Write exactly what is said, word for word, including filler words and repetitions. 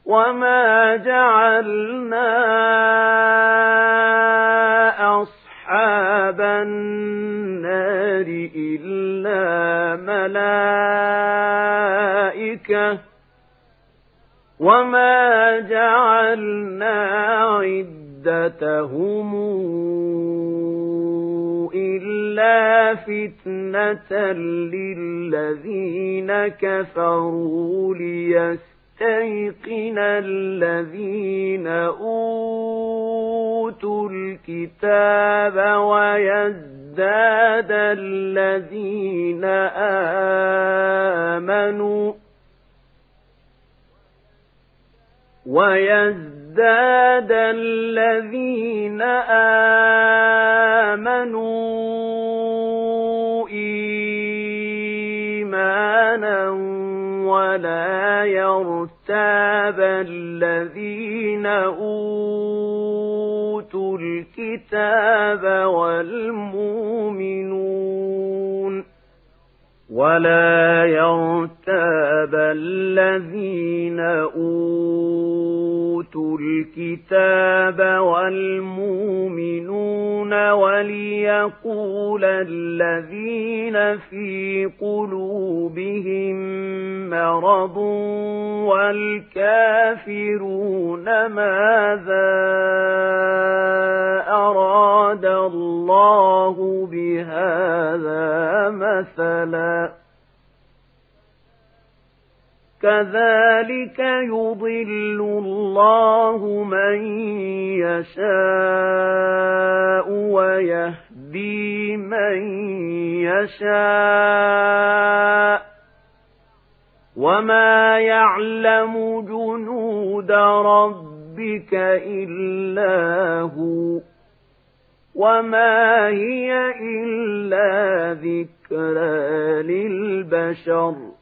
وما جعلنا أصحاب النار إلا ملائكة وما جعلنا عدتهم إلا فتنة للذين كفروا ليستيقن الذين أوتوا الكتاب ويزداد الذين آمنوا ويزداد الذين آمنوا إيمانا ولا يرتاب الذين أوتوا الكتاب والمؤمنون ولا يرتاب الذين أوتوا الكتاب والمؤمنون وليقول الذين في قلوبهم مرض والكافرون ماذا أراد الله بهذا مثلا كذلك يضل الله من يشاء ويهدي من يشاء وما يعلم جنود ربك إلا هو وما هي إلا ذكرى للبشر